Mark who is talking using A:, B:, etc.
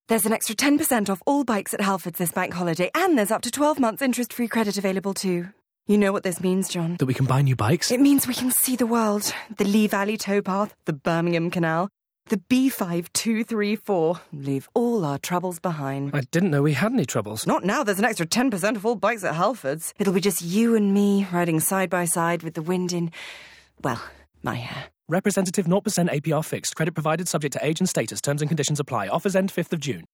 A: There's an extra 10% off all bikes at Halfords this bank holiday, and there's up to 12 months interest-free credit available too. You know what this means, John.
B: That we can buy new bikes?
A: It means we can see the world. The Lee Valley towpath, the Birmingham Canal, the B5234. Leave all our troubles behind.
B: I didn't know we had any troubles.
A: Not now. There's an extra 10% off all bikes at Halfords. It'll be just you and me riding side by side with the wind in, well, my hair.
B: Representative 0% APR fixed. Credit provided subject to age and status. Terms and conditions apply. Offers end 5th of June.